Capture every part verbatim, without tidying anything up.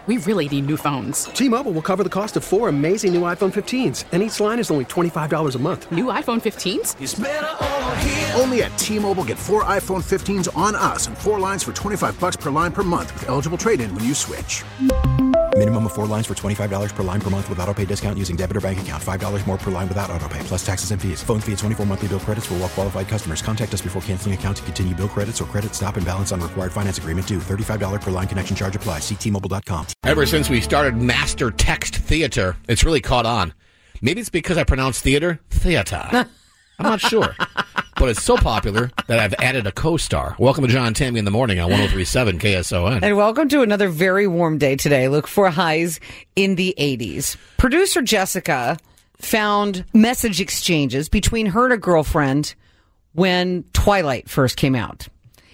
we really need new phones. T-Mobile will cover the cost of four amazing new iPhone fifteens, and each line is only twenty-five dollars a month. New iPhone fifteens? It's better over here. Only at T-Mobile, get four iPhone fifteens on us and four lines for twenty-five dollars per line per month with eligible trade-in when you switch. Minimum of four lines for twenty-five dollars per line per month with autopay discount using debit or bank account. five dollars more per line without autopay, plus taxes and fees. Phone fee at twenty-four monthly bill credits for well-qualified customers. Contact us before canceling account to continue bill credits or credit stop and balance on required finance agreement due. thirty-five dollars per line connection charge applies. See T Mobile dot com. Ever since we started Master Text Theater, it's really caught on. Maybe it's because I pronounce theater, theater. I'm not sure. But it's so popular that I've added a co-star. Welcome to John and Tammy in the morning on one oh three point seven K S O N. And welcome to another very warm day today. Look for highs in the eighties. Producer Jessica found message exchanges between her and a girlfriend when Twilight first came out.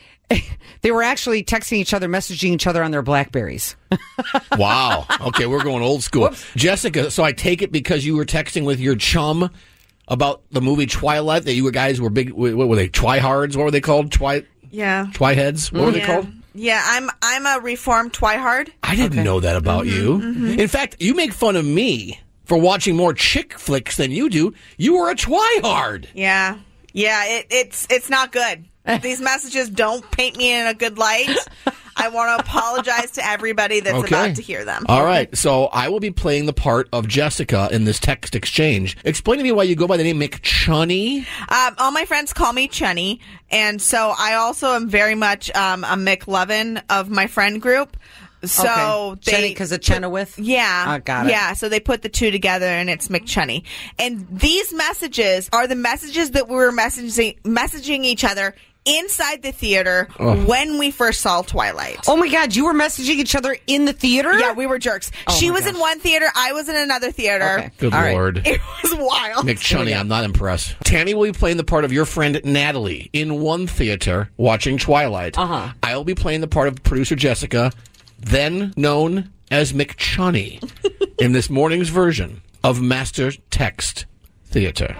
They were actually texting each other, messaging each other on their Blackberries. Wow. Okay, we're going old school. Whoops. Jessica, so I take it because you were texting with your chum about the movie Twilight, that you guys were big, what were they, Twihards? What were they called? Twi, yeah. Twiheads? What mm. were they yeah. called? Yeah, I'm I'm a reformed Twihard. I didn't okay. know that about mm-hmm, you. Mm-hmm. In fact, you make fun of me for watching more chick flicks than you do. You were a Twihard. Yeah. Yeah, it, it's it's not good. These messages don't paint me in a good light. I want to apologize to everybody that's okay. about to hear them. All right. So I will be playing the part of Jessica in this text exchange. Explain to me why you go by the name McChunny. Um, all my friends call me Chunny. And so I also am very much um, a McLovin of my friend group. So okay. they because of Chenoweth? Yeah. I got it. Yeah, so they put the two together and it's McChunny. And these messages are the messages that we were messaging messaging each other inside the theater oh. when we first saw Twilight. Oh my God, you were messaging each other in the theater? Yeah, we were jerks. Oh she was gosh. in one theater, I was in another theater. Okay. Good All Lord. Right. It was wild. McChunny, I'm not impressed. Tammy will be playing the part of your friend Natalie in one theater watching Twilight. Uh-huh. I'll be playing the part of producer Jessica, then known as McChunny, in this morning's version of Master Text Theater.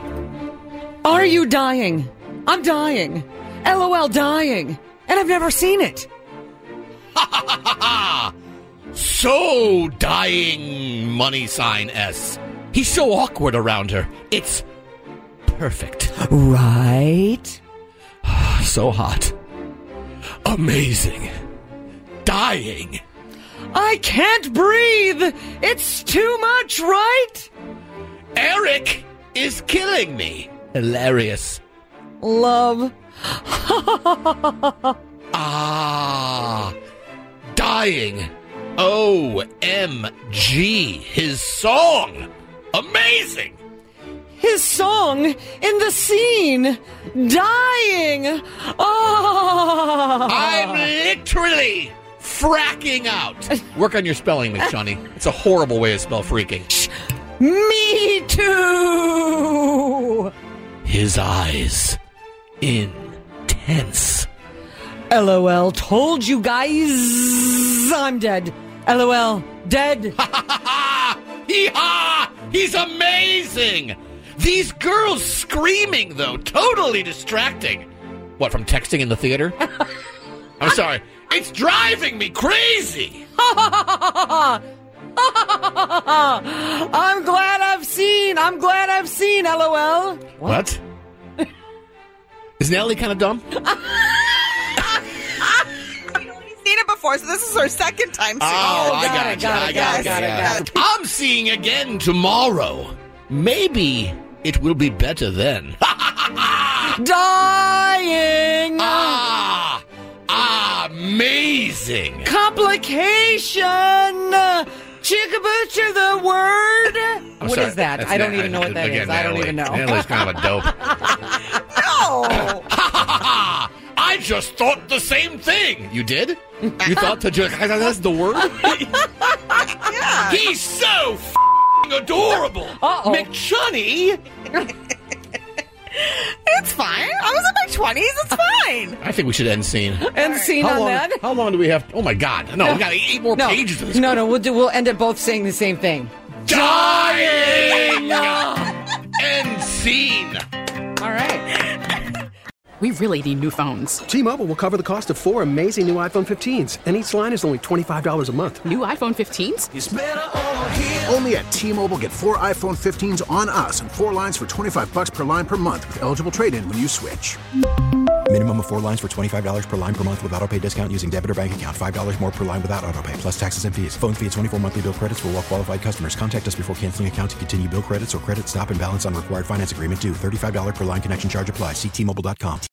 Are you dying? I'm dying. LOL, dying. And I've never seen it. Ha ha ha ha ha! So dying, money sign S. He's so awkward around her. It's perfect. Right? So hot. Amazing. Dying. I can't breathe. It's too much, right? Eric is killing me. Hilarious. Love. Ah. Dying. O M G. His song. Amazing. His song in the scene. Dying. Oh. I'm literally fracking out. Work on your spelling, McChunny. It's a horrible way to spell freaking. Me too. His eyes intense. LOL, told you guys I'm dead. LOL, dead. Ha ha ha ha! Hee-ha! He's amazing! These girls screaming, though, totally distracting. What, from texting in the theater? I'm sorry. It's driving me crazy. I'm glad I've seen. I'm glad I've seen, LOL. What? what? Is Natalie kind of dumb? We've seen it before, so this is our second time seeing oh, it. I got, it, got it, got it, got it, got it. I'm seeing again tomorrow. Maybe it will be better then. Dying. Ah, amazing. Complication. Chickabutcher the word. I'm what sorry. is that? That's I don't Na- even know what that again, is. I don't Natalie. even know. Natalie's kind of a dope. No. I just thought the same thing. You did? You thought to just that's the word? Yeah. He's so f***ing adorable. Uh-oh. McChunny. It's fine. I was in my twenties. It's fine. I think we should end scene. End scene How on long, that. how long do we have? Oh my God! No, we got eight more No, pages of this. no, no. We'll do. We'll end up both saying the same thing. Dying. End scene. All right. We really need new phones. T-Mobile will cover the cost of four amazing new iPhone fifteens, and each line is only twenty-five dollars a month. New iPhone fifteens? Only at T-Mobile, get four iPhone fifteens on us and four lines for twenty-five bucks per line per month with eligible trade-in when you switch. Minimum of four lines for twenty-five dollars per line per month with autopay discount using debit or bank account. five dollars more per line without autopay, plus taxes and fees. Phone fee at twenty-four monthly bill credits for well-qualified customers. Contact us before canceling account to continue bill credits or credit stop and balance on required finance agreement due. thirty-five dollars per line connection charge applies. See T Mobile dot com.